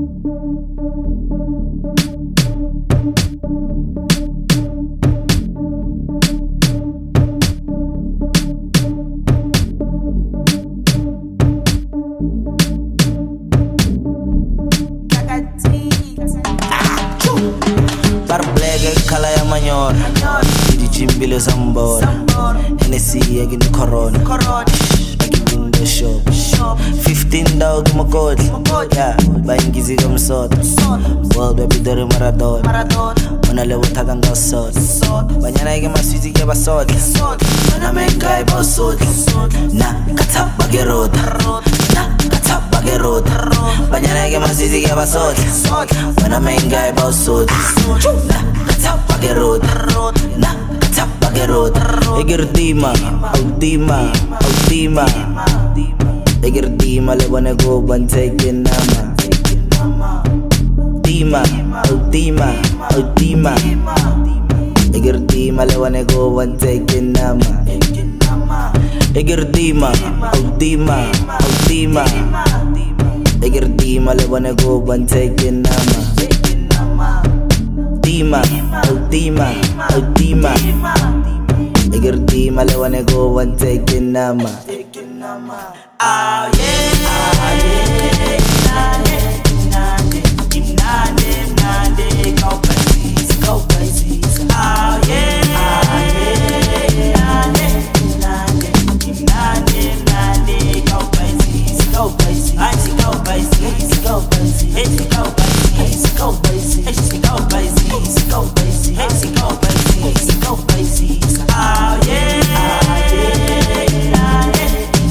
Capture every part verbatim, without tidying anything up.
Kala ya manyor Didi jimbile sambor Hennessy egin corona Egin in the shop Fifteen dog mo code Yeah, baingizi kam sot World baby dore maradon Mana lewo tagang ga sot Banyana ege maswiti ke basot Mana mengai basot Na katap bagerot Na katap bagerot Banyana ege maswiti ke basot Mana mengai basot Na katap bagerot Na katap bagerot Eger dima, audima, audima Eger dima lebone go banteke nama Dima, audima, audima Eger dima lebone go banteke nama Eger dima, audima, audima Eger dima lebone go banteke nama Dima, audima, audima Eger dima lebone go banteke nama Ah yeah, ah yeah, nane, nane, nane, nane, go crazy, go crazy. Ah yeah, ah yeah, nane, nane, nane, nane, go crazy, go crazy. I see go crazy, go crazy, hey go crazy, go crazy, hey go crazy, go crazy, hey go crazy, go crazy. Ah yeah, ah yeah, nane.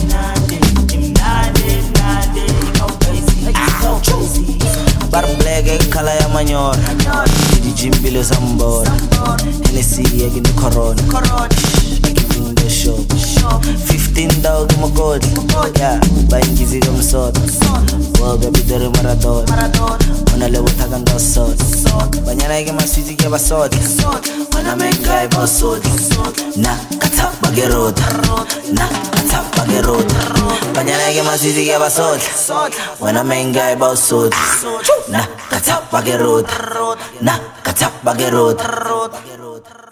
Bar blege kala ya manyor Didi jimbile sambor Hennessy egin corona Egin in the shop Fifteen dog mo code Yeah, baingizi kam sot World baby dore maradon Mana lewo tagang ga sot Banyana ege maswiti ke basot Mana mengai basot Na katap bagerot Na katap bagerot Banyana ege maswiti ke basot Mana mengai basot Na katap bagerot Na katap bagerot